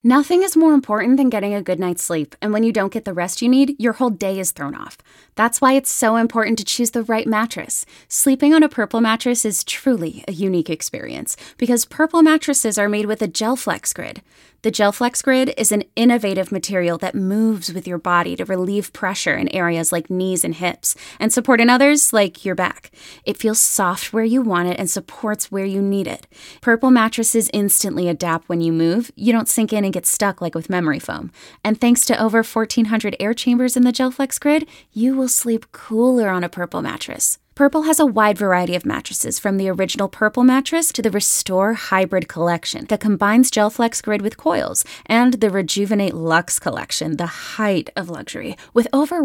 Nothing is more important than getting a good night's sleep, and when you don't get the rest you need, your whole day is thrown off. That's why it's so important to choose the right mattress. Sleeping on a Purple mattress is truly a unique experience, because Purple mattresses are made with a GelFlex Grid. The GelFlex Grid is an innovative material that moves with your body to relieve pressure in areas like knees and hips, and support in others like your back. It feels soft where you want it and supports where you need it. Purple mattresses instantly adapt when you move. You don't sink in and get stuck like with memory foam. And thanks to over 1,400 air chambers in the GelFlex Grid, you will sleep cooler on a Purple mattress. Purple has a wide variety of mattresses, from the original Purple mattress to the Restore Hybrid collection that combines GelFlex Grid with coils, and the Rejuvenate Luxe collection, the height of luxury, with over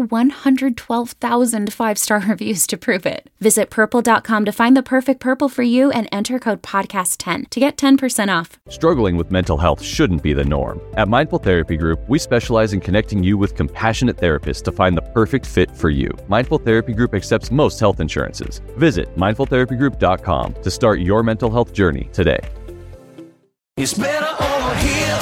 112,000 five-star reviews to prove it. Visit purple.com to find the perfect Purple for you and enter code podcast10 to get 10% off. Struggling with mental health shouldn't be the norm. At Mindful Therapy Group, we specialize in connecting you with compassionate therapists to find the perfect fit for you. Mindful Therapy Group accepts most health insurance. Visit mindfultherapygroup.com to start your mental health journey today. It's better over here.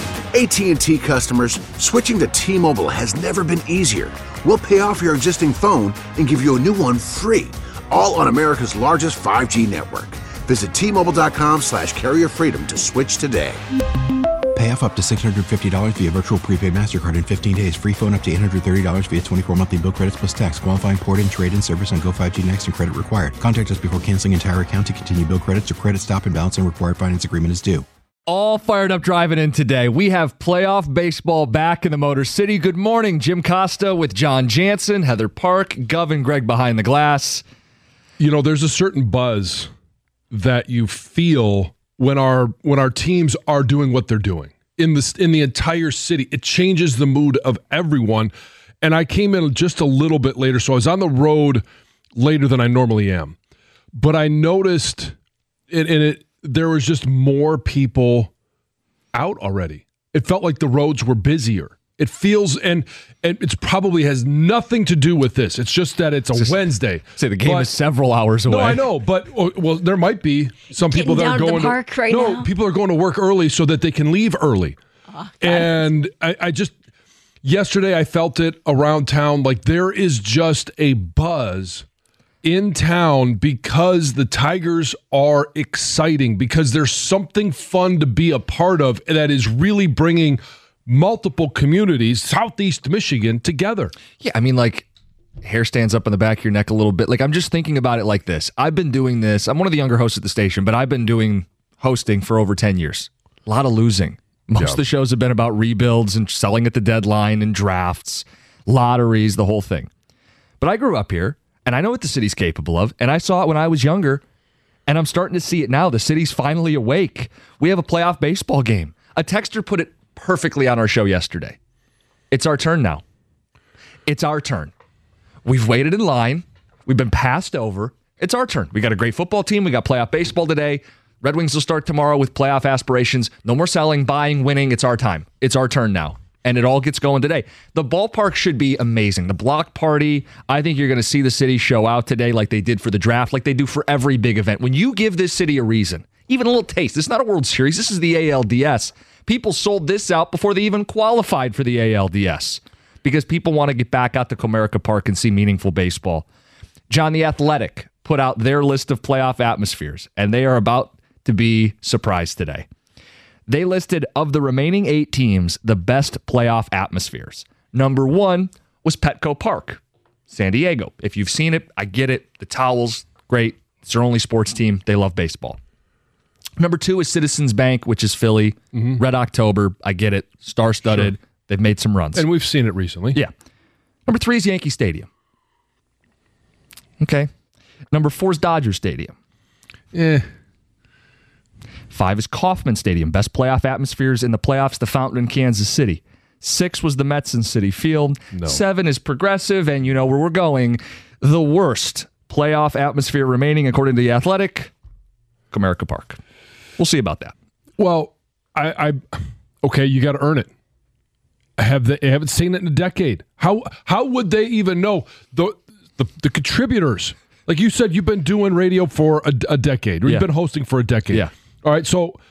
AT&T customers, switching to T-Mobile has never been easier. We'll pay off your existing phone and give you a new one free, all on America's largest 5G network. Visit T-Mobile.com/carrierfreedom to switch today. Pay off up to $650 via virtual prepaid MasterCard in 15 days. Free phone up to $830 via 24 monthly bill credits plus tax. Qualifying port-in, trade-in service on Go 5G Next and credit required. Contact us before canceling entire account to continue bill credits or credit stop and balance and required finance agreement is due. All fired up driving in today. We have playoff baseball back in the Motor City. Good morning, Jim Costa with John Jansen, Heather Park, Gov and Greg behind the glass. You know, there's a certain buzz that you feel when our teams are doing what they're doing in the entire city. It changes the mood of everyone. And I came in just a little bit later, so I was on the road later than I normally am. But I noticed there was just more people out already. It felt like the roads were busier. It feels, and it probably has nothing to do with this. It's just that it's a Wednesday. Say the game is several hours away. No, I know, but well, there might be some people that are going to now. People are going to work early so that they can leave early. And I just yesterday I felt it around town. Like there is just a buzz in town because the Tigers are exciting, because there's something fun to be a part of that is really bringing multiple communities, Southeast Michigan, together. Yeah, I mean, like, hair stands up on the back of your neck a little bit. Like, I'm just thinking about it like this. I've been doing this. I'm one of the younger hosts at the station, but I've been doing hosting for over 10 years. A lot of losing. Most of the shows have been about rebuilds and selling at the deadline and drafts, lotteries, the whole thing. But I grew up here, and I know what the city's capable of, and I saw it when I was younger, and I'm starting to see it now. The city's finally awake. We have a playoff baseball game. A texter put it perfectly on our show yesterday. It's our turn now. It's our turn. We've waited in line. We've been passed over. It's our turn. We got a great football team. We got playoff baseball today. Red Wings will start tomorrow with playoff aspirations. No more selling, buying, winning. It's our time. It's our turn now. And it all gets going today. The ballpark should be amazing. The block party, I think you're going to see the city show out today like they did for the draft, like they do for every big event. When you give this city a reason, even a little taste, this is not a World Series, this is the ALDS. People sold this out before they even qualified for the ALDS because people want to get back out to Comerica Park and see meaningful baseball. John, The Athletic put out their list of playoff atmospheres, and they are about to be surprised today. They listed, of the remaining 8 teams, the best playoff atmospheres. Number 1 was Petco Park, San Diego. If you've seen it, I get it. The towels, great. It's their only sports team. They love baseball. Number 2 is Citizens Bank, which is Philly. Red October, I get it. Star-studded. Sure. They've made some runs. And we've seen it recently. Yeah. Number 3 is Yankee Stadium. Okay. Number 4 is Dodger Stadium. 5 is Kauffman Stadium. Best playoff atmospheres in the playoffs, the Fountain in Kansas City. 6 was the Mets in Citi Field. No. 7 is Progressive, and you know where we're going. The worst playoff atmosphere remaining, according to The Athletic, Comerica Park. We'll see about that. Well, okay, you got to earn it. I haven't seen it in a decade. How would they even know? The contributors, like you said, you've been doing radio for a decade, or you've been hosting for a decade. Yeah. All right, so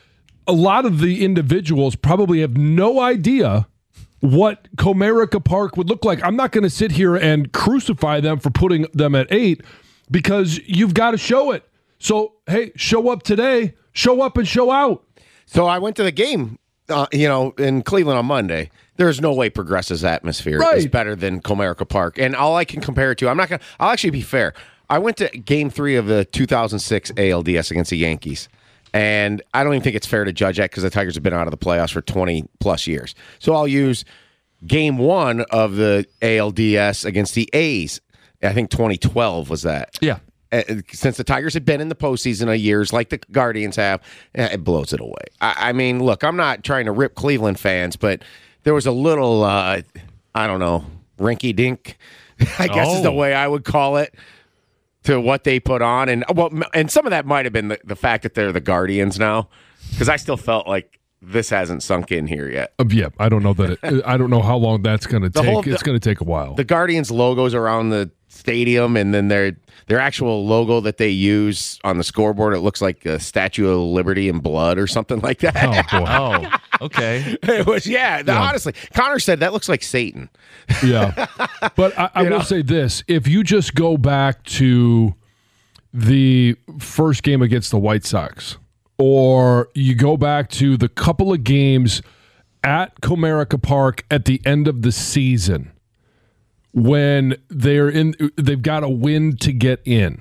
a lot of the individuals probably have no idea what Comerica Park would look like. I'm not going to sit here and crucify them for putting them at 8 because you've got to show it. So, hey, show up today, show up and show out. So I went to the game, in Cleveland on Monday. There's no way Progressive's atmosphere is better than Comerica Park. And all I can compare it to, I'll actually be fair. I went to Game 3 of the 2006 ALDS against the Yankees. And I don't even think it's fair to judge that because the Tigers have been out of the playoffs for 20-plus years. So I'll use Game 1 of the ALDS against the A's. I think 2012 was that. Yeah. Since the Tigers have been in the postseason of years like the Guardians have, it blows it away. I mean, look, I'm not trying to rip Cleveland fans, but there was a little, rinky-dink, I guess is the way I would call it, to what they put on. And some of that might have been the fact that they're the Guardians now, because I still felt like this hasn't sunk in here yet. Yeah, I don't know I don't know how long that's going to take. It's going to take a while. The Guardians logos around the stadium, and then their actual logo that they use on the scoreboard, it looks like a Statue of Liberty in blood or something like that. Oh, boy. Oh, okay. It was, honestly, Connor said that looks like Satan. Yeah. But I will say this. If you just go back to the first game against the White Sox, or you go back to the couple of games at Comerica Park at the end of the season, when they've got to win to get in.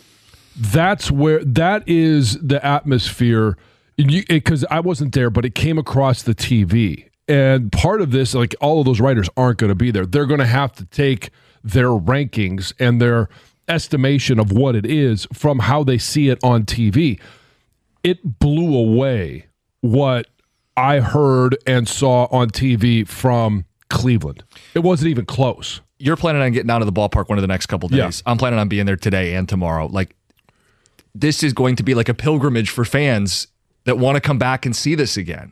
That is the atmosphere, because I wasn't there, but it came across the TV. And part of this, like, all of those writers aren't going to be there. They're going to have to take their rankings and their estimation of what it is from how they see it on TV. It blew away what I heard and saw on TV from Cleveland. It wasn't even close. You're planning on getting out of the ballpark one of the next couple days. Yeah. I'm planning on being there today and tomorrow. Like, this is going to be like a pilgrimage for fans that want to come back and see this again.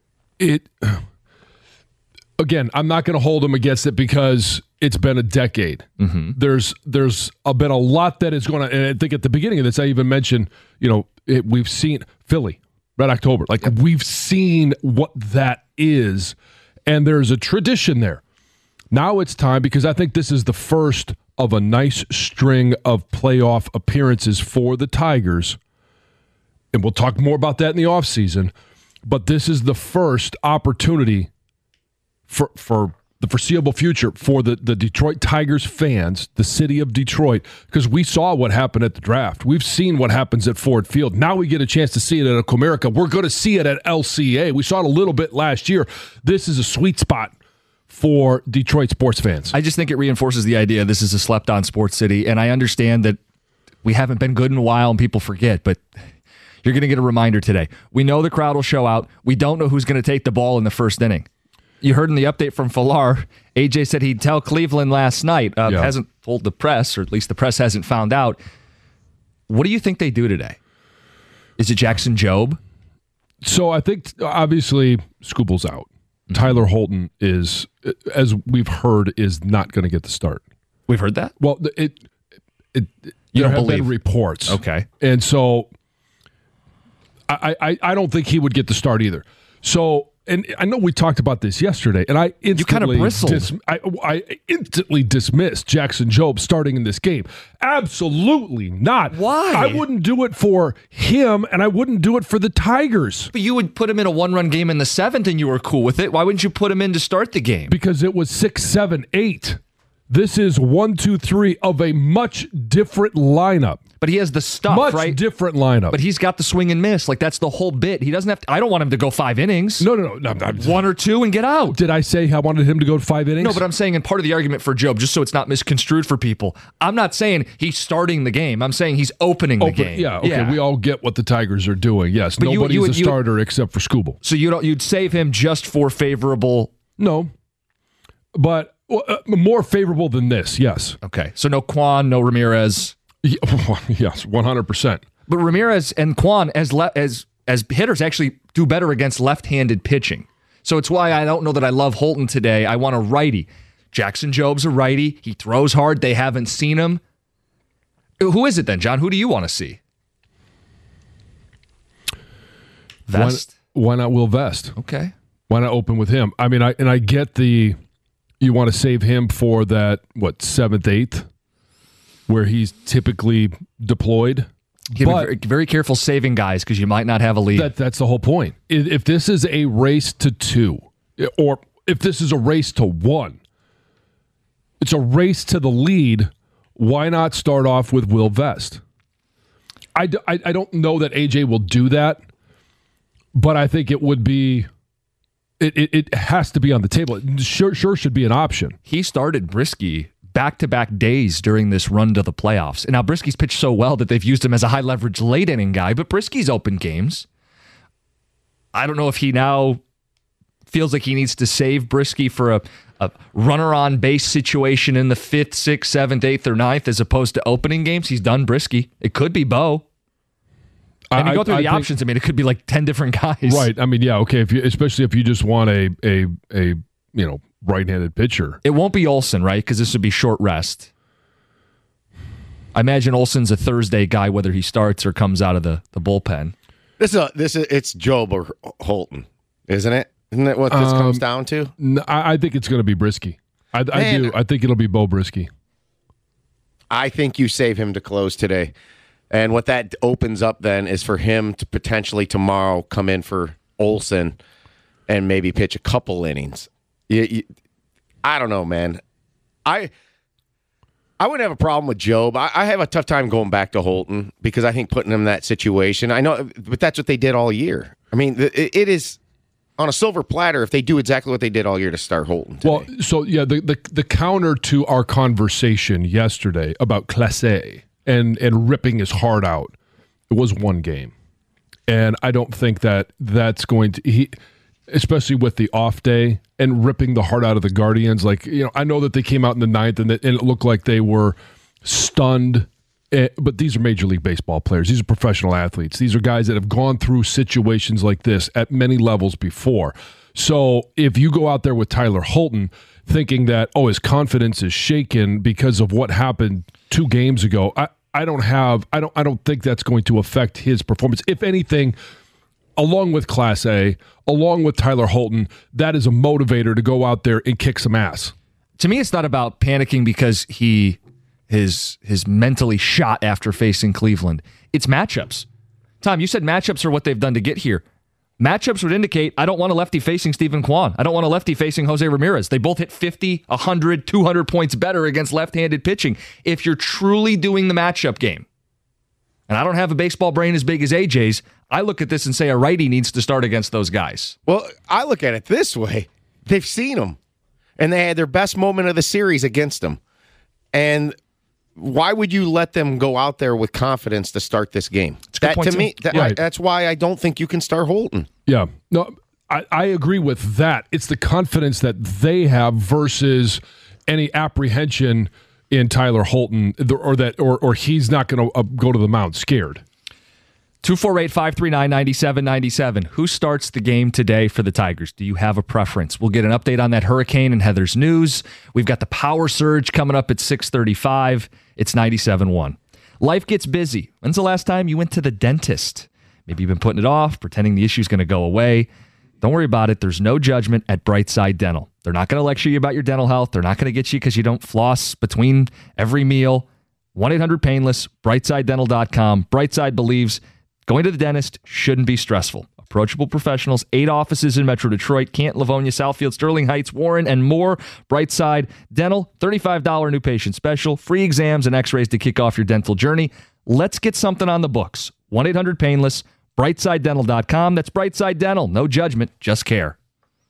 Again, I'm not going to hold them against it because it's been a decade. Mm-hmm. There's been a lot that is going to, and I think at the beginning of this, I even mentioned, we've seen Philly, Red October. Like, we've seen what that is, and there's a tradition there. Now it's time, because I think this is the first of a nice string of playoff appearances for the Tigers, and we'll talk more about that in the offseason, but this is the first opportunity for the foreseeable future for the Detroit Tigers fans, the city of Detroit, because we saw what happened at the draft. We've seen what happens at Ford Field. Now we get a chance to see it at Comerica. We're going to see it at LCA. We saw it a little bit last year. This is a sweet spot for Detroit sports fans. I just think it reinforces the idea this is a slept-on sports city, and I understand that we haven't been good in a while and people forget, but you're going to get a reminder today. We know the crowd will show out. We don't know who's going to take the ball in the first inning. You heard in the update from Falar, AJ said he'd tell Cleveland last night. Hasn't told the press, or at least the press hasn't found out. What do you think they do today? Is it Jackson Jobe? So I think, obviously, Skubal's out. Tyler Holton is, as we've heard, is not going to get the start. We've heard that? Well, you there don't have believe been reports. Okay. And so I don't think he would get the start either. So, and I know we talked about this yesterday, and I instantly, you kind of bristled. I instantly dismissed Jackson Jobe starting in this game. Absolutely not. Why? I wouldn't do it for him, and I wouldn't do it for the Tigers. But you would put him in a one-run game in the 7th, and you were cool with it. Why wouldn't you put him in to start the game? Because it was 6, 7, 8. This is 1, 2, 3 of a much different lineup. But he has the stuff, right? Much different lineup. But he's got the swing and miss. Like, that's the whole bit. He doesn't have to, I don't want him to go 5 innings. No. 1 or 2 and get out. Did I say I wanted him to go 5 innings? No, but I'm saying in part of the argument for Jobe, just so it's not misconstrued for people, I'm not saying he's starting the game. I'm saying he's opening the game. Yeah, okay. We all get what the Tigers are doing. Yes, but nobody's a starter except for Skubal. So you'd save him just for favorable? No, but more favorable than this, yes. Okay, so no Kwan, no Ramirez. Yes, 100%. But Ramirez and Kwan as hitters actually do better against left-handed pitching. So it's why I don't know that I love Holton today. I want a righty. Jackson Jobe's a righty. He throws hard. They haven't seen him. Who is it then, John? Who do you want to see? Vest? Why not Will Vest? Okay. Why not open with him? I mean, I get you want to save him for that, 7th, 8th, where he's typically deployed. Be very, very careful saving guys because you might not have a lead. That's the whole point. If this is a race to 2, or if this is a race to 1, it's a race to the lead. Why not start off with Will Vest? I don't know that AJ will do that, but I think it would be. It has to be on the table. It sure should be an option. He started Brisky back-to-back days during this run to the playoffs. And now Brisky's pitched so well that they've used him as a high-leverage late-inning guy, but Brisky's open games. I don't know if he now feels like he needs to save Brisky for a runner-on-base situation in the 5th, 6th, 7th, 8th, or 9th as opposed to opening games. He's done Brisky. It could be Bo. And you go through the options. I mean, it could be like 10 different guys. Right. I mean, yeah, okay. Especially if you just want a right-handed pitcher. It won't be Olsen, right? Because this would be short rest. I imagine Olsen's a Thursday guy, whether he starts or comes out of the bullpen. It's Job or Holton, isn't it? Isn't that what this comes down to? No, I think it's going to be Brisky. I do. I think it'll be Bo Brisky. I think you save him to close today. And what that opens up then is for him to potentially tomorrow come in for Olsen and maybe pitch a couple innings. I don't know, man. I wouldn't have a problem with Job. I have a tough time going back to Holton because I think putting him in that situation, I know, but that's what they did all year. I mean, it is on a silver platter if they do exactly what they did all year to start Holton today. Well, so yeah, the counter to our conversation yesterday about Clase and ripping his heart out, it was one game. And I don't think that's going to, especially with the off day and ripping the heart out of the Guardians. I know that they came out in the 9th and it looked like they were stunned, but these are Major League Baseball players. These are professional athletes. These are guys that have gone through situations like this at many levels before. So if you go out there with Tyler Holton thinking that, his confidence is shaken because of what happened 2 games ago, I don't think that's going to affect his performance. If anything, along with Class A, along with Tyler Holton, that is a motivator to go out there and kick some ass. To me, it's not about panicking because he is mentally shot after facing Cleveland. It's matchups. Tom, you said matchups are what they've done to get here. Matchups would indicate I don't want a lefty facing Stephen Kwan. I don't want a lefty facing Jose Ramirez. They both hit 50, 100, 200 points better against left-handed pitching. If you're truly doing the matchup game, and I don't have a baseball brain as big as AJ's, I look at this and say a righty needs to start against those guys. Well, I look at it this way. They've seen them, and they had their best moment of the series against them. And why would you let them go out there with confidence to start this game? That's why I don't think you can start Holton. Yeah. No, I agree with that. It's the confidence that they have versus any apprehension in Tyler Holton or he's not going to go to the mound scared. 248-539-9797. Who starts the game today for the Tigers? Do you have a preference? We'll get an update on that hurricane and Heather's news. We've got the power surge coming up at 6:35. It's 97.1. Life gets busy. When's the last time you went to the dentist? Maybe you've been putting it off, pretending the issue's going to go away. Don't worry about it. There's no judgment at Brightside Dental. They're not going to lecture you about your dental health. They're not going to get you because you don't floss between every meal. 1-800-PAINLESS, BrightSideDental.com. Brightside believes going to the dentist shouldn't be stressful. Approachable professionals, 8 offices in Metro Detroit, Canton, Livonia, Southfield, Sterling Heights, Warren, and more. Brightside Dental, $35 new patient special, free exams and x-rays to kick off your dental journey. Let's get something on the books. 1-800-PAINLESS, BrightSideDental.com. That's Brightside Dental. No judgment, just care.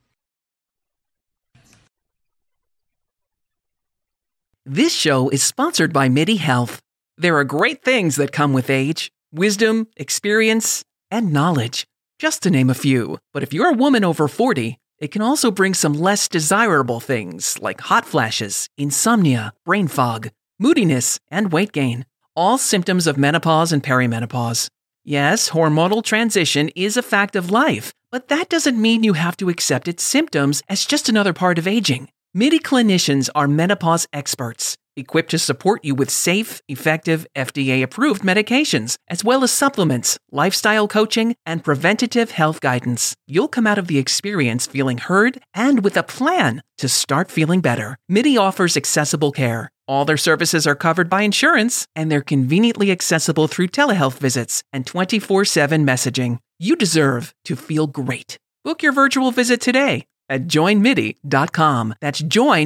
This show is sponsored by MIDI Health. There are great things that come with age. Wisdom, experience, and knowledge, just to name a few. But if you're a woman over 40, it can also bring some less desirable things like hot flashes, insomnia, brain fog, moodiness, and weight gain. All symptoms of menopause and perimenopause. Yes, hormonal transition is a fact of life, but that doesn't mean you have to accept its symptoms as just another part of aging. MIDI clinicians are menopause experts, equipped to support you with safe, effective, FDA-approved medications, as well as supplements, lifestyle coaching, and preventative health guidance. You'll come out of the experience feeling heard and with a plan to start feeling better. MIDI offers accessible care. All their services are covered by insurance, and they're conveniently accessible through telehealth visits and 24/7 messaging. You deserve to feel great. Book your virtual visit today at joinmidi.com. That's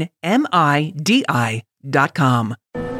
joinmidi.com.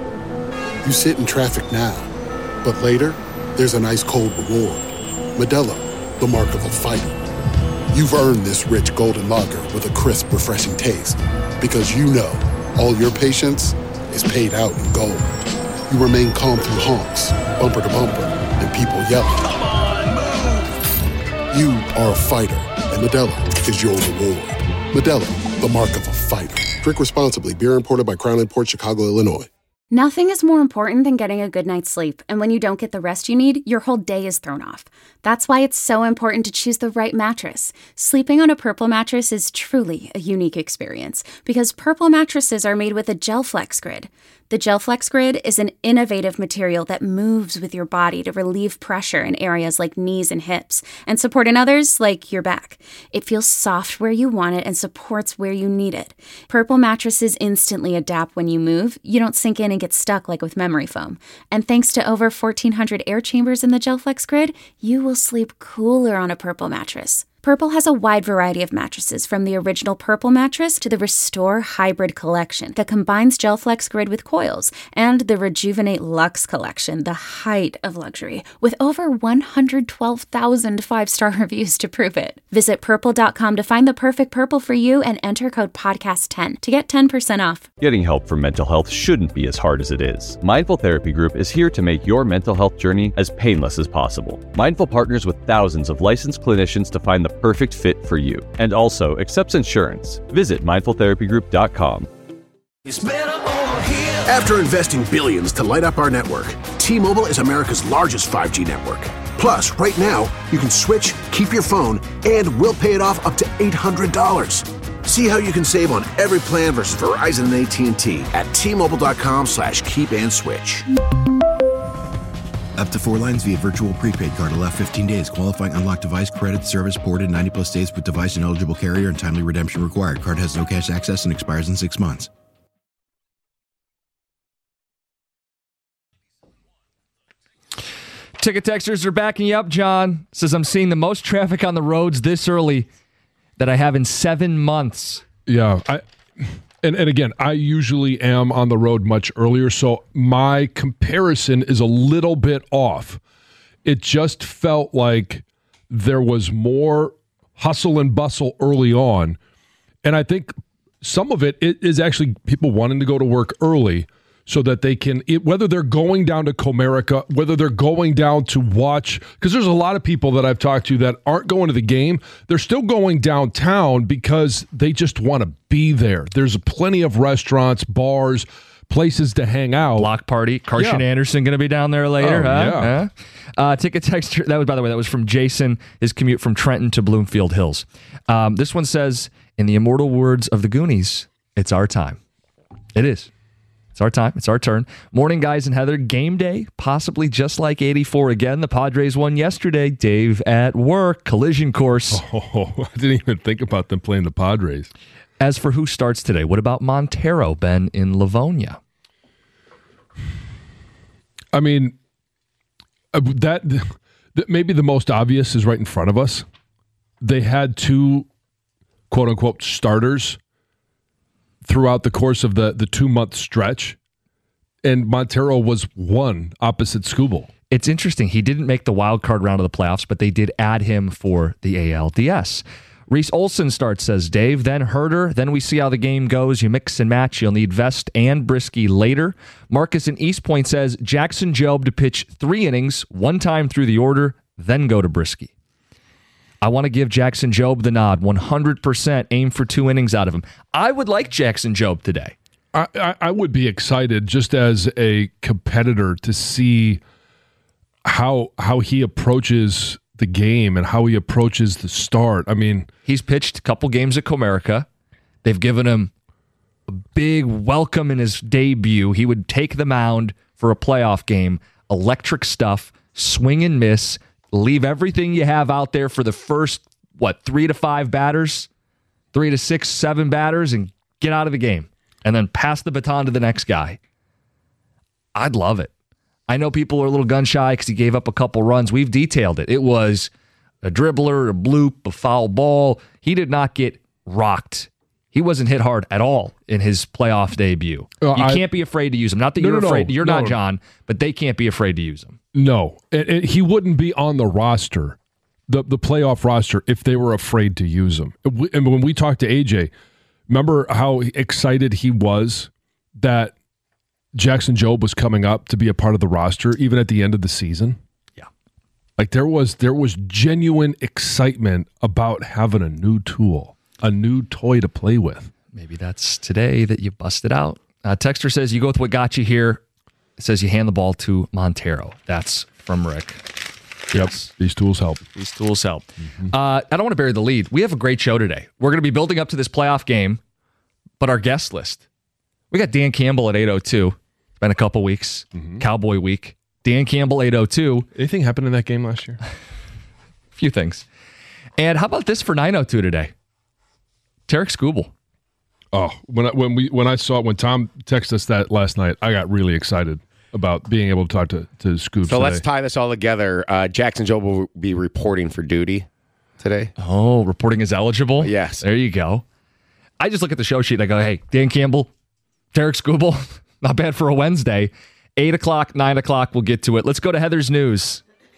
You sit in traffic now, but later, there's an ice-cold reward. Modelo, the mark of a fighter. You've earned this rich golden lager with a crisp, refreshing taste. Because you know, all your patience is paid out in gold. You remain calm through honks, bumper to bumper, and people yelling. Come on, move! You are a fighter, and Modelo is your reward. Modelo, the mark of a fighter. Drink responsibly. Beer imported by Crown Imports, Chicago, Illinois. Nothing is more important than getting a good night's sleep, and when you don't get the rest you need, your whole day is thrown off. That's why it's so important to choose the right mattress. Sleeping on a Purple mattress is truly a unique experience, because Purple mattresses are made with a GelFlex Grid. The GelFlex Grid is an innovative material that moves with your body to relieve pressure in areas like knees and hips, and support in others like your back. It feels soft where you want it and supports where you need it. Purple mattresses instantly adapt when you move. You don't sink in and get stuck like with memory foam. And thanks to over 1,400 air chambers in the GelFlex Grid, you will sleep cooler on a Purple mattress. Purple has a wide variety of mattresses, from the original Purple mattress to the Restore Hybrid collection that combines GelFlex Grid with coils, and the Rejuvenate Luxe collection, the height of luxury, with over 112,000 five-star reviews to prove it. Visit purple.com to find the perfect Purple for you and enter code podcast10 to get 10% off. Getting help for mental health shouldn't be as hard as it is. Mindful Therapy Group is here to make your mental health journey as painless as possible. Mindful partners with thousands of licensed clinicians to find the perfect fit for you, and also accepts insurance. Visit mindfultherapygroup.com. It's better over here. After investing billions to light up our network, T-Mobile is America's largest 5G network. Plus, right now, you can switch, keep your phone, and we'll pay it off up to $800. See how you can save on every plan versus Verizon and AT&T at T-Mobile.com/keep-and-switch. Up to 4 lines via virtual prepaid card. Allow 15 days. Qualifying unlocked device credit service ported 90+ days with device and eligible carrier, and timely redemption required. Card has no cash access and expires in 6 months. Ticket texters are backing you up, John. Says, I'm seeing the most traffic on the roads this early that I have in 7 months. Yeah. And again, I usually am on the road much earlier, so my comparison is a little bit off. It just felt like there was more hustle and bustle early on. And I think some of it is actually people wanting to go to work early so that they can, whether they're going down to Comerica, whether they're going down to watch, because there's a lot of people that I've talked to that aren't going to the game. They're still going downtown because they just want to be there. There's plenty of restaurants, bars, places to hang out. Block party. Carson Anderson going to be down there later. Ticket text. That was, by the way, that was from Jason, his commute from Trenton to Bloomfield Hills. This one says, in the immortal words of the Goonies, it's our time. It is. It's our time. It's our turn. Morning, guys and Heather. Game day, possibly just like 84 again. The Padres won yesterday. Dave at work. Collision course. Oh, I didn't even think about them playing the Padres. As for who starts today, what about Montero, Ben, in Livonia? I mean, that maybe the most obvious is right in front of us. They had 2, quote-unquote, starters throughout the course of the 2-month stretch, and Montero was one opposite Skubal. It's interesting. He didn't make the wild card round of the playoffs, but they did add him for the ALDS. Reese Olson starts, says Dave, then Herder, then we see how the game goes. You mix and match. You'll need Vest and Brisky later. Marcus in East Point says Jackson Jobe to pitch 3 innings, 1 time through the order, then go to Brisky. I want to give Jackson Jobe the nod. 100% aim for 2 innings out of him. I would like Jackson Jobe today. I would be excited just as a competitor to see how he approaches the game and how he approaches the start. I mean, he's pitched a couple games at Comerica. They've given him a big welcome in his debut. He would take the mound for a playoff game, electric stuff, swing and miss, leave everything you have out there for the first, 3 to 5 batters, 3 to 6, 7 batters, and get out of the game. And then pass the baton to the next guy. I'd love it. I know people are a little gun shy because he gave up a couple runs. We've detailed it. It was a dribbler, a bloop, a foul ball. He did not get rocked. He wasn't hit hard at all in his playoff debut. You can't be afraid to use him. Not that you're afraid. You're not, John, but they can't be afraid to use him. No. And he wouldn't be on the roster, the playoff roster, if they were afraid to use him. And when we talked to AJ, remember how excited he was that Jackson Jobe was coming up to be a part of the roster, even at the end of the season? Yeah. Like there was genuine excitement about having a new tool, a new toy to play with. Maybe that's today that you busted out. Texter says, you go with what got you here. It says you hand the ball to Montero. That's from Rick. Yep. These tools help. These tools help. I don't want to bury the lead. We have a great show today. We're going to be building up to this playoff game, but our guest list. We got Dan Campbell at 8:02. It's been a couple weeks. Cowboy week. Dan Campbell, 8:02. Anything happened in that game last year? A few things. And how about this for 9:02 today? Tarek Skubal. Oh, when Tom texted us that last night, I got really excited about being able to talk to Scoop. So let's tie this all together. Jackson Jobe will be reporting for duty today. Oh, reporting is eligible? Yes. There you go. I just look at the show sheet and I go, hey, Dan Campbell, Tarek Skubal, not bad for a Wednesday. 8 o'clock, 9 o'clock, we'll get to it. Let's go to Heather's News.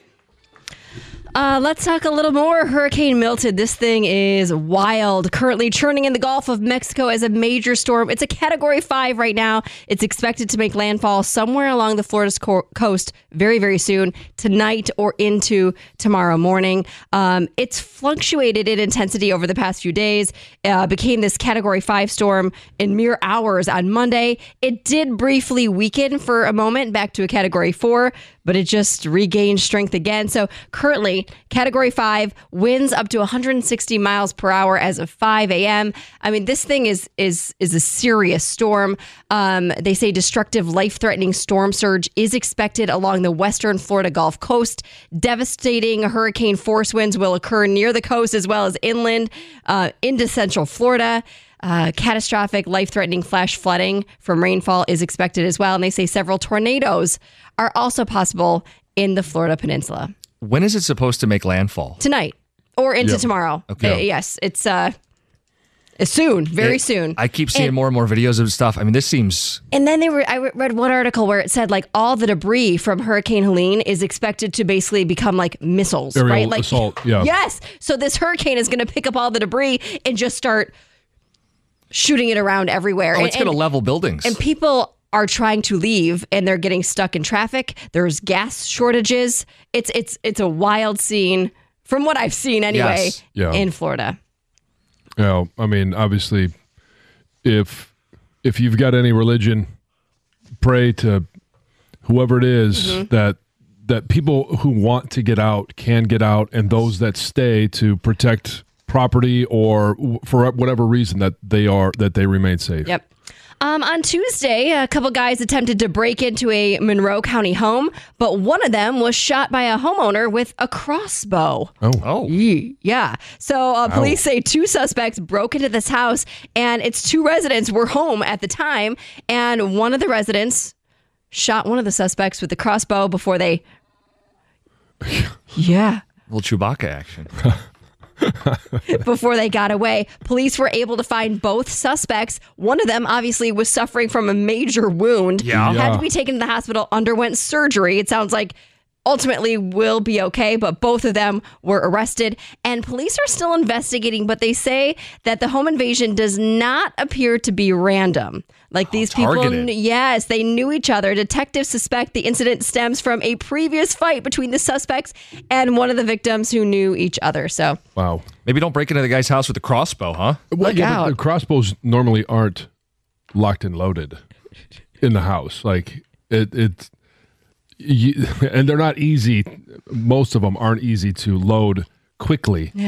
Let's talk a little more Hurricane Milton. This thing is wild. Currently churning in the Gulf of Mexico as a major storm. It's a Category 5 right now. It's expected to make landfall somewhere along the Florida coast very, very soon, tonight or into tomorrow morning. It's fluctuated in intensity over the past few days. Became this Category 5 storm in mere hours on Monday. It did briefly weaken for a moment back to a Category 4, but it just regained strength again. So currently, Category 5, winds up to 160 miles per hour as of 5 a.m. I mean, this thing is a serious storm. They say destructive, life-threatening storm surge is expected along the western Florida Gulf Coast. Devastating hurricane force winds will occur near the coast as well as inland into central Florida. Catastrophic, life-threatening flash flooding from rainfall is expected as well. And they say several tornadoes are also possible in the Florida Peninsula. When is it supposed to make landfall? Tonight or into tomorrow. Okay. Yes, it's soon, very soon. I keep seeing more and more videos of stuff. I mean, this seems... And then I read one article where it said like all the debris from Hurricane Helene is expected to basically become like missiles, Aerial right? Like assault, yeah. Yes. So this hurricane is going to pick up all the debris and just start shooting it around everywhere. Oh, it's going to level buildings. And people are trying to leave and they're getting stuck in traffic. There's gas shortages. It's a wild scene from what I've seen anyway in Florida. Yeah, I mean, obviously, if you've got any religion, pray to whoever it is that people who want to get out can get out, and those that stay to protect property or for whatever reason that they remain safe. Yep. On Tuesday, a couple guys attempted to break into a Monroe County home, but one of them was shot by a homeowner with a crossbow. Oh. Yeah. So police say 2 suspects broke into this house, and its 2 residents were home at the time, and one of the residents shot one of the suspects with the crossbow before they... Yeah. A little Chewbacca action. Before they got away. Police were able to find both suspects. One of them obviously was suffering from a major wound. Had to be taken to the hospital, underwent surgery. It sounds like ultimately will be okay, but both of them were arrested. And police are still investigating, but they say that the home invasion does not appear to be random. Like these targeted. people, yes, they knew each other. Detectives suspect the incident stems from a previous fight between the suspects and one of the victims who knew each other. So, wow. Maybe don't break into the guy's house with a crossbow, huh? Well, but the crossbows normally aren't locked and loaded in the house. Like and they're not easy. Most of them aren't easy to load quickly. Yeah.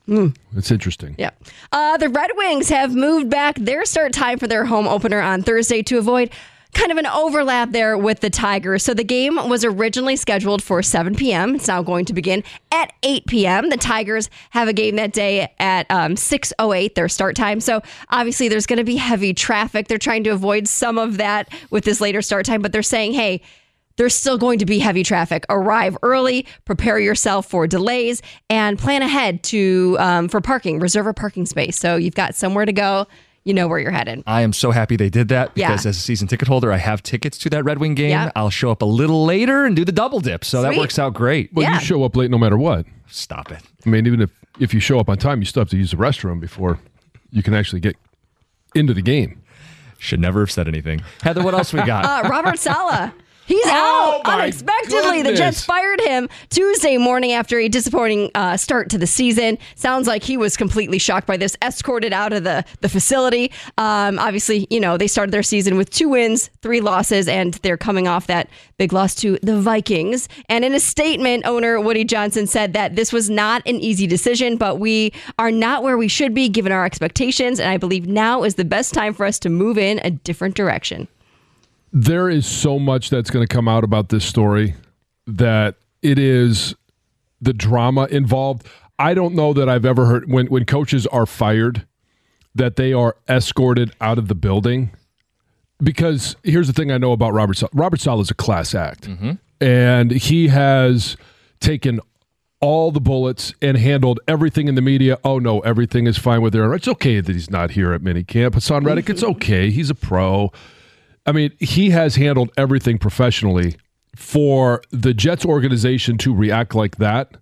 It's interesting. Yeah. The Red Wings have moved back their start time for their home opener on Thursday to avoid kind of an overlap there with the Tigers. So the game was originally scheduled for 7 p.m. It's now going to begin at 8 p.m. The Tigers have a game that day at 6:08, their start time. So obviously there's going to be heavy traffic. They're trying to avoid some of that with this later start time, but they're saying, hey, there's still going to be heavy traffic. Arrive early, prepare yourself for delays, and plan ahead to for parking. Reserve a parking space so you've got somewhere to go. You know where you're headed. I am so happy they did that because as a season ticket holder, I have tickets to that Red Wing game. Yeah. I'll show up a little later and do the double dip. So that works out great. Well, you show up late no matter what. Stop it. I mean, even if you show up on time, you still have to use the restroom before you can actually get into the game. Should never have said anything. Heather, what else we got? Robert Saleh. He's out unexpectedly. Goodness. The Jets fired him Tuesday morning after a disappointing start to the season. Sounds like he was completely shocked by this, escorted out of the facility. Obviously, they started their season with 2 wins, 3 losses, and they're coming off that big loss to the Vikings. And in a statement, owner Woody Johnson said that this was not an easy decision, but we are not where we should be given our expectations. And I believe now is the best time for us to move in a different direction. There is so much that's going to come out about this story that it is the drama involved. I don't know that I've ever heard when coaches are fired that they are escorted out of the building. Because here's the thing I know about Robert Saleh. Robert Saleh is a class act. Mm-hmm. And he has taken all the bullets and handled everything in the media. Oh, no, everything is fine with Aaron. It's okay that he's not here at minicamp. Hassan Reddick, it's okay. He's a pro. I mean, he has handled everything professionally. For the Jets organization to react like that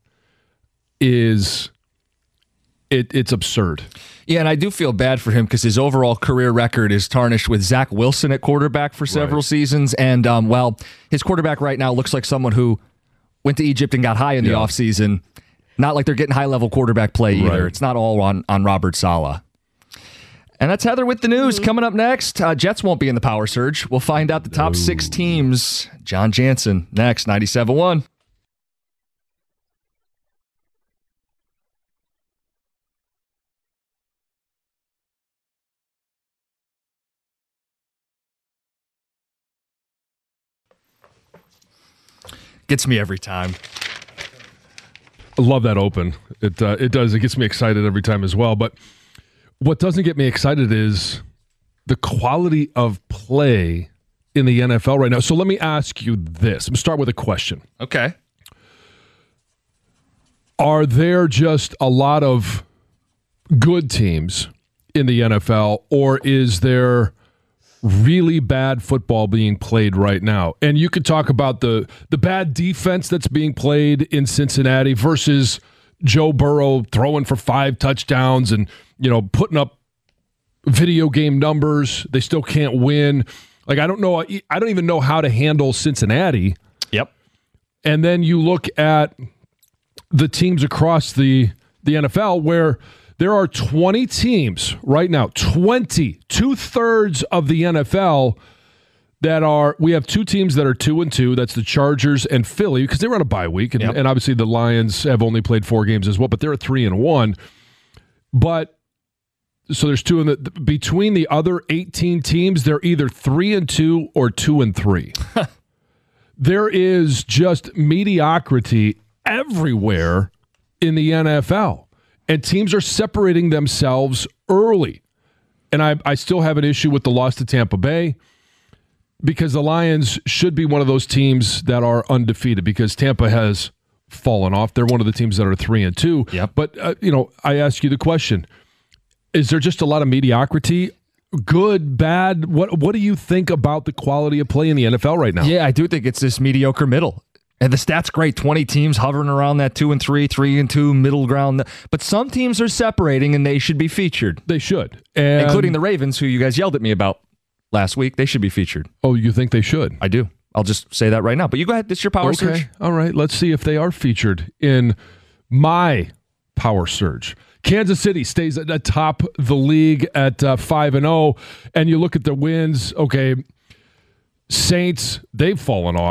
it's absurd. Yeah, and I do feel bad for him because his overall career record is tarnished with Zach Wilson at quarterback for several seasons. And, his quarterback right now looks like someone who went to Egypt and got high in the offseason. Not like they're getting high-level quarterback play either. Right. It's not all on Robert Saleh. And that's Heather with the news. Coming up next, Jets won't be in the power surge. We'll find out the top 6 teams. John Jansen next, 97.1. Gets me every time. I love that open. It does. It gets me excited every time as well. But what doesn't get me excited is the quality of play in the NFL right now. So let me ask you this. I'm going to start with a question. Okay. Are there just a lot of good teams in the NFL, or is there really bad football being played right now? And you could talk about the bad defense that's being played in Cincinnati versus Joe Burrow throwing for 5 touchdowns and, putting up video game numbers. They still can't win. Like, I don't even know how to handle Cincinnati. Yep. And then you look at the teams across the NFL where there are 20 teams right now, 20, 2/3 of the NFL we have 2 teams that are 2-2. That's the Chargers and Philly, because they were on a bye week. And, and obviously the Lions have only played 4 games as well, but they're at 3-1. But so there's 2 between the other 18 teams, they're either 3-2 or 2-3. There is just mediocrity everywhere in the NFL. And teams are separating themselves early. And I still have an issue with the loss to Tampa Bay, because the Lions should be one of those teams that are undefeated, because Tampa has fallen off. They're one of the teams that are 3-2. Yep. But, I ask you the question, is there just a lot of mediocrity? Good, bad? What do you think about the quality of play in the NFL right now? Yeah, I do think it's this mediocre middle. And the stat's great. 20 teams hovering around that 2-3, 3-2 middle ground. But some teams are separating, and they should be featured. They should. Including the Ravens, who you guys yelled at me about last week. They should be featured. Oh, you think they should? I do. I'll just say that right now. But you go ahead. It's your power surge. All right. Let's see if they are featured in my power surge. Kansas City stays at the top of the league at 5-0. And you look at the wins. Okay, Saints, they've fallen off.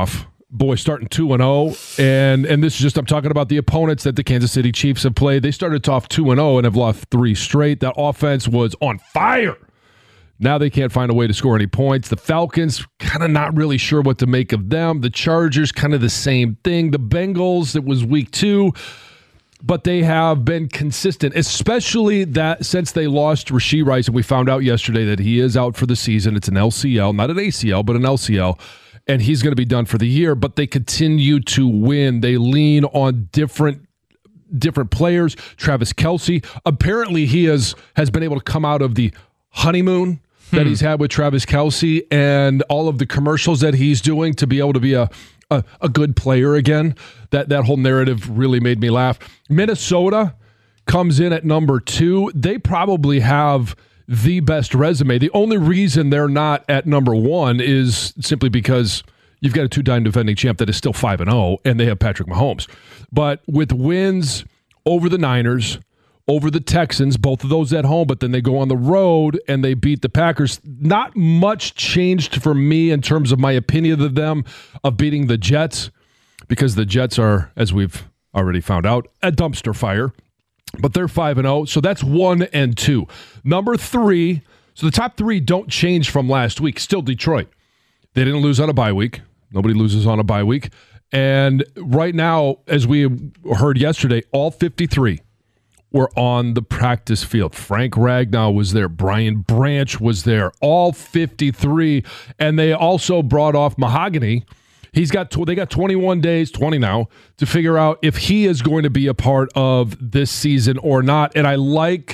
starting 2-0, and this is just, I'm talking about the opponents that the Kansas City Chiefs have played. They started off 2-0 and have lost 3 straight. That offense was on fire. Now they can't find a way to score any points. The Falcons, kind of not really sure what to make of them. The Chargers, kind of the same thing. The Bengals, it was week 2, but they have been consistent, especially that since they lost Rashee Rice, and we found out yesterday that he is out for the season. It's an LCL, not an ACL, but an LCL, and he's going to be done for the year, but they continue to win. They lean on different players. Travis Kelce, apparently he has been able to come out of the honeymoon that he's had with Travis Kelce and all of the commercials that he's doing to be able to be a good player again. That whole narrative really made me laugh. Minnesota comes in at number 2. They probably have the best resume. The only reason they're not at number 1 is simply because you've got a 2-time defending champ that is still 5-0, and they have Patrick Mahomes. But with wins over the Niners, over the Texans, both of those at home, but then they go on the road and they beat the Packers. Not much changed for me in terms of my opinion of them, of beating the Jets, because the Jets are, as we've already found out, a dumpster fire. But they're 5-0, so that's 1 and 2. Number 3, so the top 3 don't change from last week. Still Detroit. They didn't lose on a bye week. Nobody loses on a bye week. And right now, as we heard yesterday, all 53 were on the practice field. Frank Ragnow was there. Brian Branch was there. All 53. And they also brought off Mahogany. They got 21 days, 20 now, to figure out if he is going to be a part of this season or not. And I'm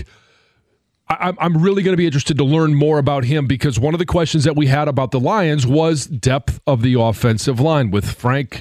really going to be interested to learn more about him, because one of the questions that we had about the Lions was depth of the offensive line with Frank,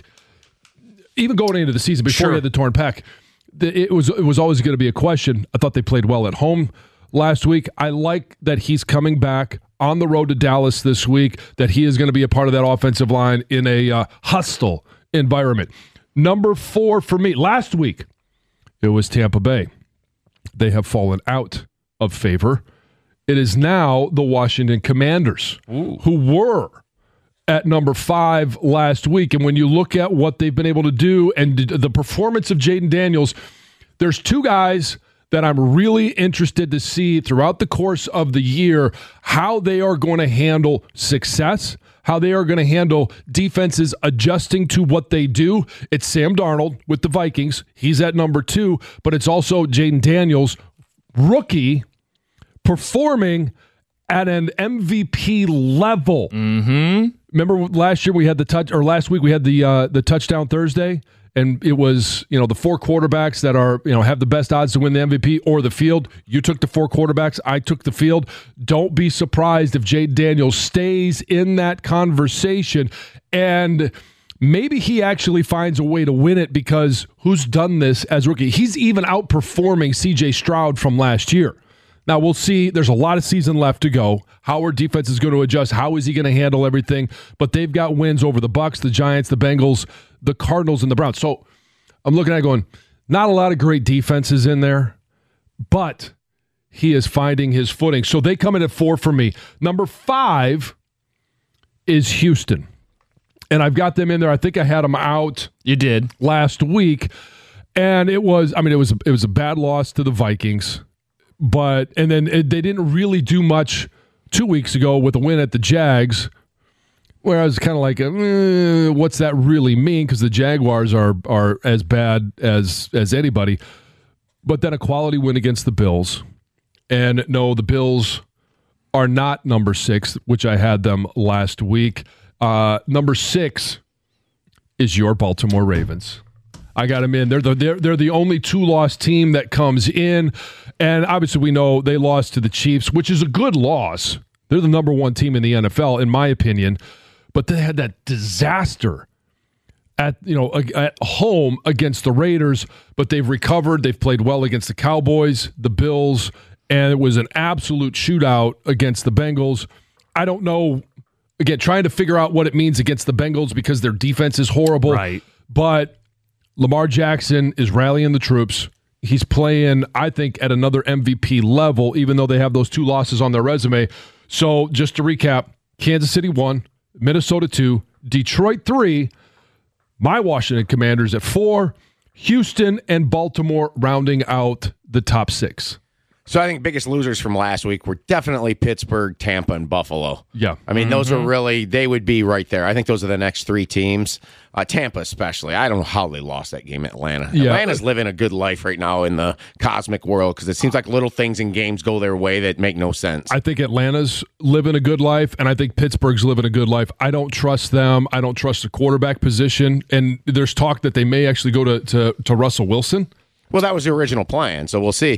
even going into the season before he had the torn pec. It was always going to be a question. I thought they played well at home last week. I like that he's coming back on the road to Dallas this week, that he is going to be a part of that offensive line in a hostile environment. Number 4 for me, last week, it was Tampa Bay. They have fallen out of favor. It is now the Washington Commanders, who were at number 5 last week. And when you look at what they've been able to do and the performance of Jaden Daniels, there's 2 guys that I'm really interested to see throughout the course of the year how they are going to handle success, how they are going to handle defenses adjusting to what they do. It's Sam Darnold with the Vikings. He's at number 2, but it's also Jaden Daniels, rookie, performing at an MVP level. Remember last year we had last week we had the touchdown Thursday, and it was, the 4 quarterbacks that are, have the best odds to win the MVP or the field. You took the 4 quarterbacks, I took the field. Don't be surprised if Jaden Daniels stays in that conversation, and maybe he actually finds a way to win it, because who's done this as rookie? He's even outperforming CJ Stroud from last year. Now, we'll see. There's a lot of season left to go. How our defense is going to adjust. How is he going to handle everything? But they've got wins over the Bucs, the Giants, the Bengals, the Cardinals, and the Browns. So I'm looking at it going, not a lot of great defenses in there, but he is finding his footing. So they come in at 4 for me. Number 5 is Houston. And I've got them in there. I think I had them out. You did. Last week. And it was a bad loss to the Vikings. And then they didn't really do much 2 weeks ago with a win at the Jags, where I was kind of like, what's that really mean? Because the Jaguars are as bad as anybody. But then a quality win against the Bills. And no, the Bills are not number 6, which I had them last week. Number 6 is your Baltimore Ravens. I got them in. They're the only 2-loss team that comes in. And obviously we know they lost to the Chiefs, which is a good loss. They're the number 1 team in the NFL, in my opinion. But they had that disaster at home against the Raiders, but they've recovered. They've played well against the Cowboys, the Bills, and it was an absolute shootout against the Bengals. I don't know, again, trying to figure out what it means against the Bengals because their defense is horrible. Right. But Lamar Jackson is rallying the troops. He's playing, I think, at another MVP level, even though they have those 2 losses on their resume. So just to recap, Kansas City 1, Minnesota 2, Detroit 3, My Washington Commanders at 4, Houston and Baltimore rounding out the top 6. So I think biggest losers from last week were definitely Pittsburgh, Tampa, and Buffalo. Yeah. I mean, those are really, they would be right there. I think those are the next 3 teams. Tampa especially. I don't know how they lost that game at Atlanta. Yeah. Atlanta's living a good life right now in the cosmic world because it seems like little things in games go their way that make no sense. I think Atlanta's living a good life, and I think Pittsburgh's living a good life. I don't trust them. I don't trust the quarterback position. And there's talk that they may actually go to Russell Wilson. Well, that was the original plan, so we'll see.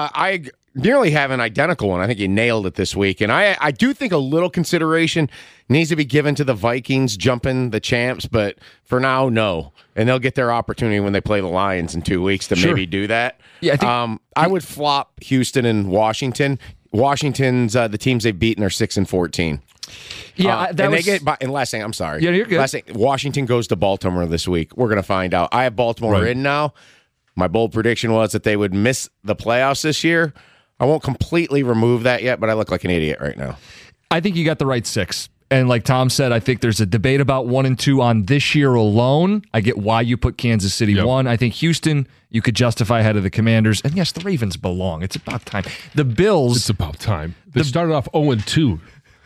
I nearly have an identical one. I think you nailed it this week. And I do think a little consideration needs to be given to the Vikings jumping the champs, but for now, no. And they'll get their opportunity when they play the Lions in 2 weeks to maybe do that. Yeah, I think I would flop Houston and Washington. Washington's the teams they've beaten are 6-14. Yeah, and last thing, I'm sorry. Yeah, you're good. Last thing, Washington goes to Baltimore this week. We're going to find out. I have Baltimore in now. My bold prediction was that they would miss the playoffs this year. I won't completely remove that yet, but I look like an idiot right now. I think you got the right 6. And like Tom said, I think there's a debate about 1 and 2 on this year alone. I get why you put Kansas City 1. I think Houston, you could justify ahead of the Commanders. And yes, the Ravens belong. It's about time. The Bills. It's about time. They started off 0-2.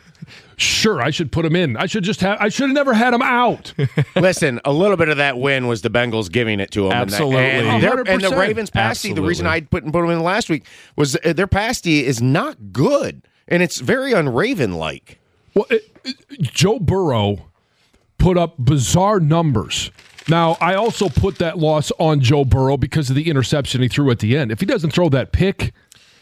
Sure, I should put him in. I should have never had him out. Listen, a little bit of that win was the Bengals giving it to them. Absolutely. And the Ravens pasty, the reason I put them in last week was their pasty is not good, and it's very un-Raven-like. Well, Joe Burrow put up bizarre numbers. Now, I also put that loss on Joe Burrow because of the interception he threw at the end. If he doesn't throw that pick...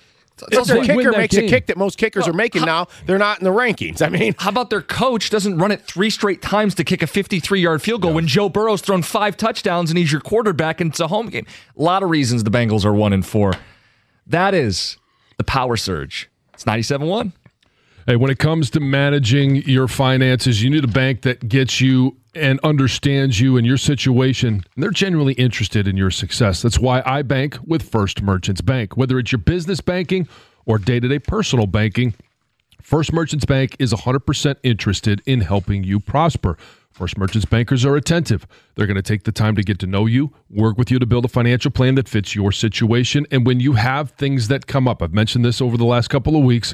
If their kicker makes a kick that most kickers are making now, they're not in the rankings. I mean, how about their coach doesn't run it 3 straight times to kick a 53-yard field goal when Joe Burrow's thrown 5 touchdowns and he's your quarterback and it's a home game? A lot of reasons the Bengals are 1-4. That is the power surge. It's 97-1. Hey, when it comes to managing your finances, you need a bank that gets you and understands you and your situation. And they're genuinely interested in your success. That's why I bank with First Merchants Bank. Whether it's your business banking or day-to-day personal banking, First Merchants Bank is 100% interested in helping you prosper. First Merchants bankers are attentive. They're going to take the time to get to know you, work with you to build a financial plan that fits your situation. And when you have things that come up, I've mentioned this over the last couple of weeks,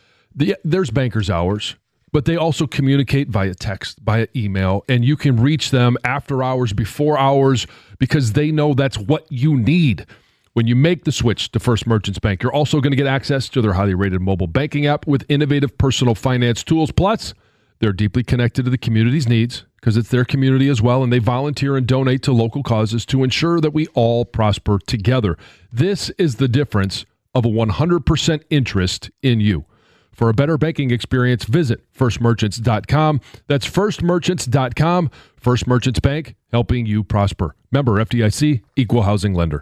there's bankers' hours, but they also communicate via text, via email, and you can reach them after hours, before hours, because they know that's what you need. When you make the switch to First Merchants Bank, you're also going to get access to their highly rated mobile banking app with innovative personal finance tools. Plus, they're deeply connected to the community's needs because it's their community as well, and they volunteer and donate to local causes to ensure that we all prosper together. This is the difference of a 100% interest in you. For a better banking experience, visit firstmerchants.com. That's firstmerchants.com. First Merchants Bank, helping you prosper. Member FDIC, Equal Housing Lender.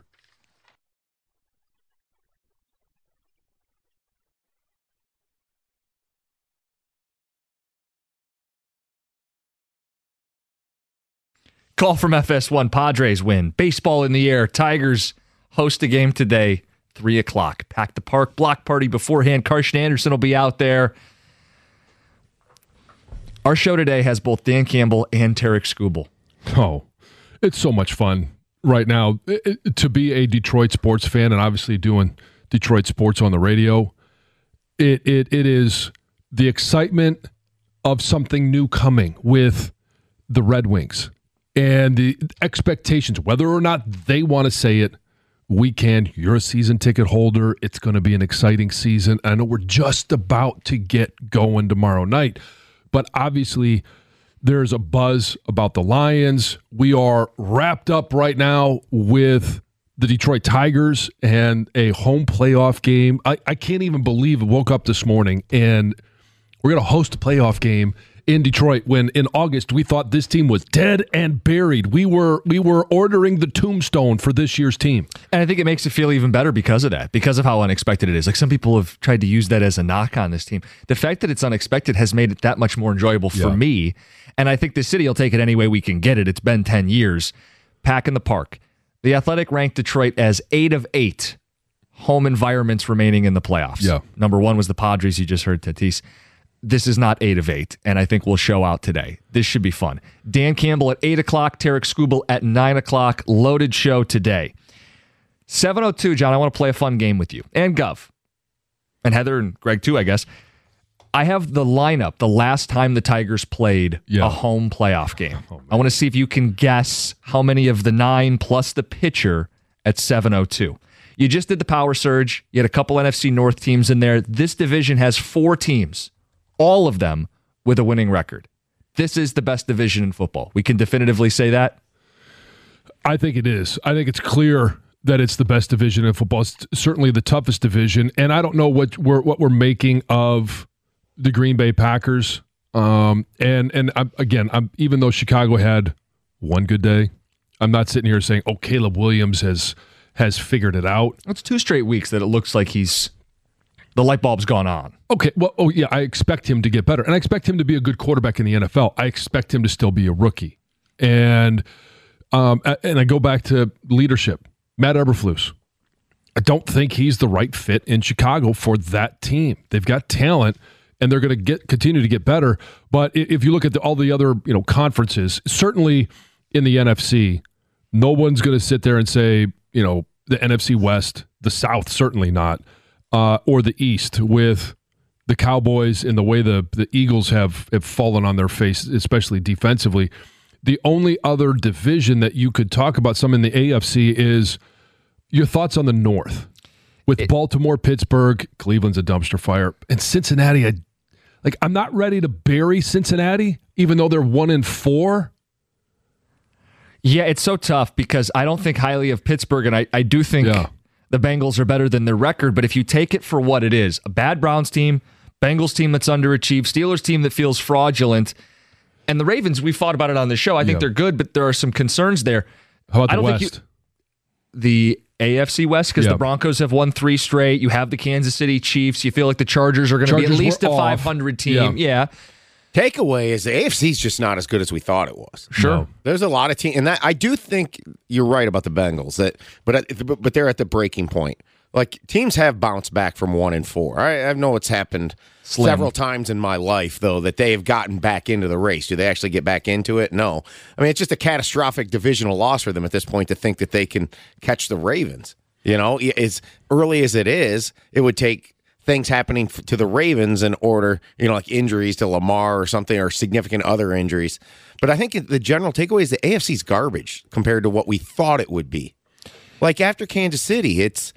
Call from FS1. Padres win. Baseball in the air. Tigers host a game today. 3 o'clock. Pack the park. Block party beforehand. Carson Anderson will be out there. Our show today has both Dan Campbell and Tarek Skubal. Oh, it's so much fun right now to be a Detroit sports fan and obviously doing Detroit sports on the radio. It is the excitement of something new coming with the Red Wings and the expectations, whether or not they want to say it. Weekend, you're a season ticket holder. It's going to be an exciting season. I know we're just about to get going tomorrow night, but obviously there's a buzz about the Lions. We are wrapped up right now with the Detroit Tigers and a home playoff game. I can't even believe I woke up this morning and we're going to host a playoff game in Detroit when in August we thought this team was dead and buried. We were ordering the tombstone for this year's team. And I think it makes it feel even better because of that, because of how unexpected it is. Like some people have tried to use that as a knock on this team. The fact that it's unexpected has made it that much more enjoyable for me. And I think the city will take it any way we can get it. It's been 10 years. Pack in the park. The Athletic ranked Detroit as 8 of 8 home environments remaining in the playoffs. Yeah. Number 1 was the Padres. You just heard Tatis. this is not 8 of 8, and I think we'll show out today. This should be fun. Dan Campbell at 8 o'clock, Tarek Skubal at 9 o'clock. Loaded show today. 7:02, John, I want to play a fun game with you. And Gov. And Heather and Greg too, I guess. I have the lineup the last time the Tigers played a home playoff game. I want to see if you can guess how many of the 9 plus the pitcher at 7:02. You just did the power surge. You had a couple NFC North teams in there. This division has 4 teams, all of them with a winning record. This is the best division in football. We can definitively say that? I think it is. I think it's clear that it's the best division in football. It's certainly the toughest division. And I don't know what we're making of the Green Bay Packers. And I'm even though Chicago had one good day, I'm not sitting here saying, oh, Caleb Williams has figured it out. It's 2 straight weeks that it looks like the light bulb's gone on. Okay, well, I expect him to get better. And I expect him to be a good quarterback in the NFL. I expect him to still be a rookie. And I go back to leadership. Matt Eberflus. I don't think he's the right fit in Chicago for that team. They've got talent, and they're going to continue to get better. But if you look at all the other conferences, certainly in the NFC, no one's going to sit there and say, the NFC West, the South, certainly not, or the East with the Cowboys and the way the Eagles have fallen on their face, especially defensively. The only other division that you could talk about, some in the AFC, is your thoughts on the North. With Baltimore, Pittsburgh, Cleveland's a dumpster fire. And Cincinnati, I'm not ready to bury Cincinnati, even though they're 1-4. Yeah, it's so tough because I don't think highly of Pittsburgh, and I do think the Bengals are better than their record. But if you take it for what it is, a bad Browns team, Bengals team that's underachieved, Steelers team that feels fraudulent, and the Ravens, we fought about it on the show. I think they're good, but there are some concerns there. How about the West? The AFC West, because the Broncos have won 3 straight. You have the Kansas City Chiefs. You feel like the Chargers are going to be at least a 500 team. Yeah. Takeaway is the AFC's just not as good as we thought it was. Sure. No. There's a lot of teams, and I do think you're right about the Bengals, but they're at the breaking point. Like, teams have bounced back from 1-4. I know it's happened several times in my life, though, that they have gotten back into the race. Do they actually get back into it? No. I mean, it's just a catastrophic divisional loss for them at this point to think that they can catch the Ravens. As early as it is, it would take things happening to the Ravens in order, like injuries to Lamar or something, or significant other injuries. But I think the general takeaway is the AFC's garbage compared to what we thought it would be. Like, after Kansas City, it's...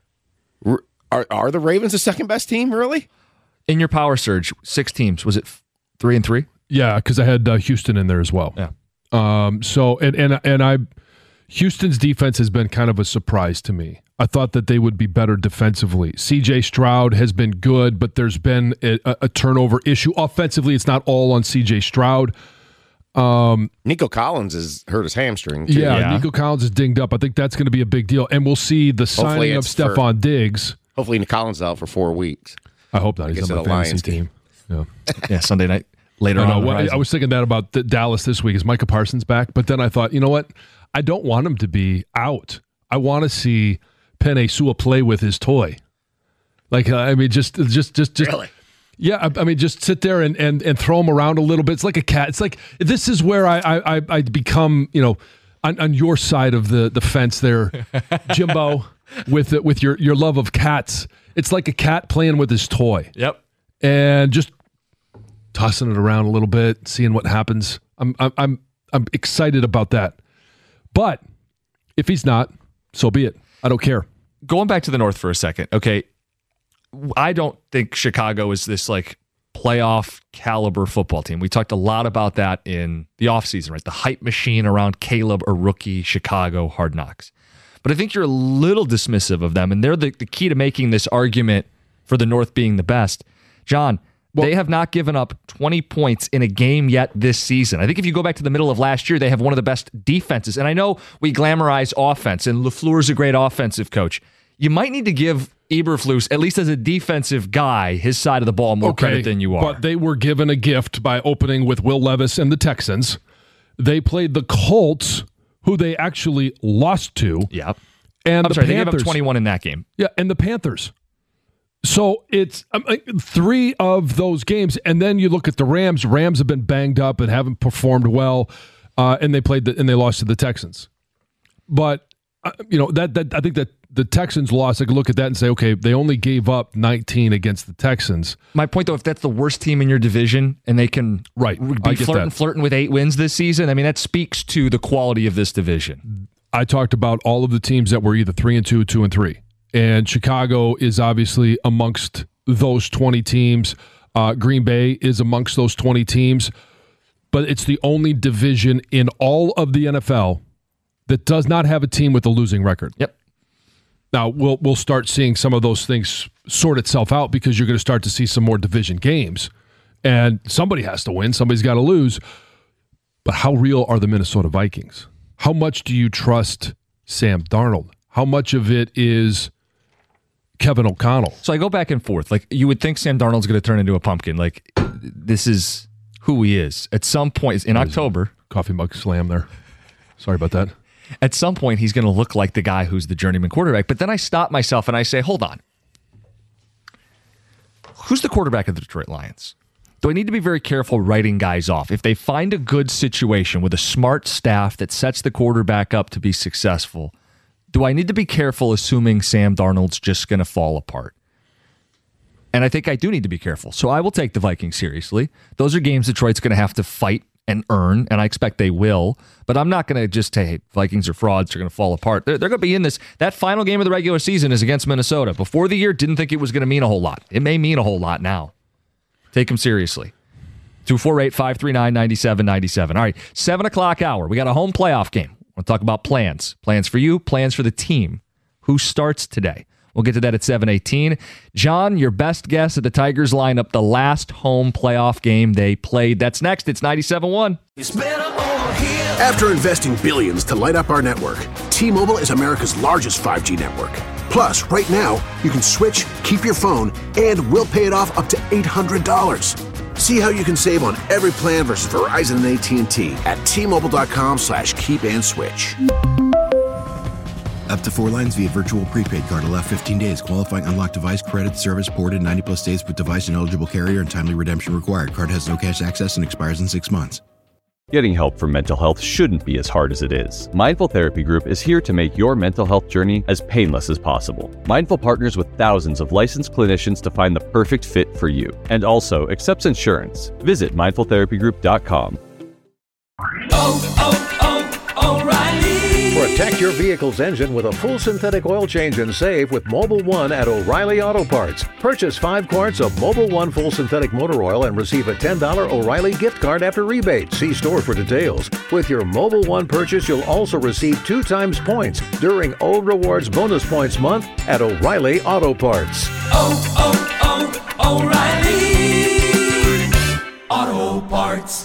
Are the Ravens the second best team, really? In your power surge, 6 teams. Was it 3-3? Yeah, because I had Houston in there as well. Yeah. Houston's defense has been kind of a surprise to me. I thought that they would be better defensively. C.J. Stroud has been good, but there's been a turnover issue. Offensively, it's not all on C.J. Stroud. Nico Collins has hurt his hamstring, too. Yeah, Nico Collins is dinged up. I think that's going to be a big deal. And we'll see the signing of Stephon Diggs. Hopefully Collins is out for 4 weeks. I hope not. He's on the fantasy team. Yeah, Sunday night. Later on. I was thinking that about Dallas this week. Is Micah Parsons back? But then I thought, you know what? I don't want him to be out. I want to see Penei Sewell play with his toy. Just Really? Yeah, I mean, just sit there and throw him around a little bit. It's like a cat. It's like, this is where I become, on your side of the fence there, Jimbo, with your love of cats. It's like a cat playing with his toy. Yep. And just tossing it around a little bit, seeing what happens. I'm excited about that. But if he's not, so be it. I don't care. Going back to the North for a second, okay. I don't think Chicago is this playoff caliber football team. We talked a lot about that in the offseason, right? The hype machine around Caleb, a rookie, Chicago, Hard Knocks. But I think you're a little dismissive of them, and they're the key to making this argument for the North being the best. John, they have not given up 20 points in a game yet this season. I think if you go back to the middle of last year, they have one of the best defenses. And I know we glamorize offense, and LaFleur's a great offensive coach. You might need to give Eberflus, at least as a defensive guy, his side of the ball more credit than you are. But they were given a gift by opening with Will Levis and the Texans. They played the Colts, who they actually lost to. Yep. And they gave up 21 in that game. Yeah, and the Panthers. So it's 3 of those games, and then you look at the Rams. Rams have been banged up and haven't performed well, and they lost to the Texans. But that I think that the Texans lost. I could look at that and say, okay, they only gave up 19 against the Texans. My point, though, if that's the worst team in your division and they can be flirting with 8 wins this season, I mean, that speaks to the quality of this division. I talked about all of the teams that were either 3-2, 2-3. And Chicago is obviously amongst those 20 teams. Green Bay is amongst those 20 teams. But it's the only division in all of the NFL that does not have a team with a losing record. Yep. Now, we'll start seeing some of those things sort itself out because you're going to start to see some more division games. And somebody has to win. Somebody's got to lose. But how real are the Minnesota Vikings? How much do you trust Sam Darnold? How much of it is Kevin O'Connell? So I go back and forth. Like, you would think Sam Darnold's going to turn into a pumpkin. Like, this is who he is. At some point in October. Coffee mug slam there. Sorry about that. At some point, he's going to look like the guy who's the journeyman quarterback. But then I stop myself and I say, hold on. Who's the quarterback of the Detroit Lions? Do I need to be very careful writing guys off? If they find a good situation with a smart staff that sets the quarterback up to be successful, do I need to be careful assuming Sam Darnold's just going to fall apart? And I think I do need to be careful. So I will take the Vikings seriously. Those are games Detroit's going to have to fight and earn, and I expect they will. But I'm not going to just say, hey, Vikings are frauds, they're going to fall apart. They're going to be in this. That final game of the regular season is against Minnesota. Before the year, didn't think it was going to mean a whole lot. It may mean a whole lot now. Take them seriously. 248-539-9797. All right, 7 o'clock hour. We got a home playoff game. We'll talk about plans. Plans for you, plans for the team. Who starts today? We'll get to that at 7:18. John, your best guess at the Tigers lineup, the last home playoff game they played. That's next. It's 97.1. It's better over here. After investing billions to light up our network, T-Mobile is America's largest 5G network. Plus, right now, you can switch, keep your phone, and we'll pay it off up to $800. See how you can save on every plan versus Verizon and AT&T at T-Mobile.com/keep-and-switch. Up to 4 lines via virtual prepaid card. Allow 15 days. Qualifying unlocked device credit service ported 90+ days with device and eligible carrier and timely redemption required. Card has no cash access and expires in 6 months. Getting help for mental health shouldn't be as hard as it is. Mindful Therapy Group is here to make your mental health journey as painless as possible. Mindful partners with thousands of licensed clinicians to find the perfect fit for you, and also accepts insurance. Visit mindfultherapygroup.com. O'Reilly. Protect your vehicle's engine with a full synthetic oil change and save with Mobil 1 at O'Reilly Auto Parts. Purchase 5 quarts of Mobil 1 full synthetic motor oil and receive a $10 O'Reilly gift card after rebate. See store for details. With your Mobil 1 purchase, you'll also receive 2 times points during O Rewards Bonus Points Month at O'Reilly Auto Parts. O'Reilly Auto Parts.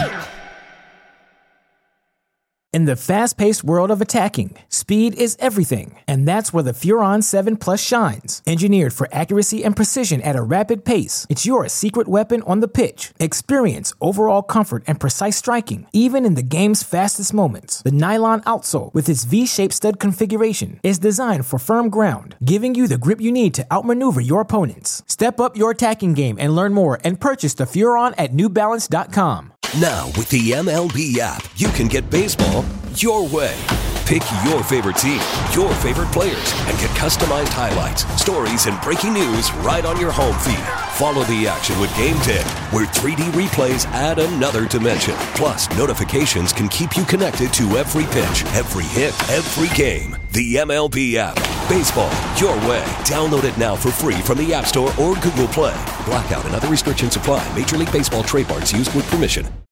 In the fast-paced world of attacking, speed is everything, and that's where the Furon 7 Plus shines. Engineered for accuracy and precision at a rapid pace, it's your secret weapon on the pitch. Experience overall comfort and precise striking, even in the game's fastest moments. The nylon outsole, with its V-shaped stud configuration, is designed for firm ground, giving you the grip you need to outmaneuver your opponents. Step up your attacking game and learn more and purchase the Furon at NewBalance.com. Now, with the MLB app, you can get baseball your way. Pick your favorite team, your favorite players, and get customized highlights, stories, and breaking news right on your home feed. Follow the action with Game Day, where 3D replays add another dimension. Plus, notifications can keep you connected to every pitch, every hit, every game. The MLB app. Baseball your way. Download it now for free from the App Store or Google Play. Blackout and other restrictions apply. Major League Baseball trademarks used with permission.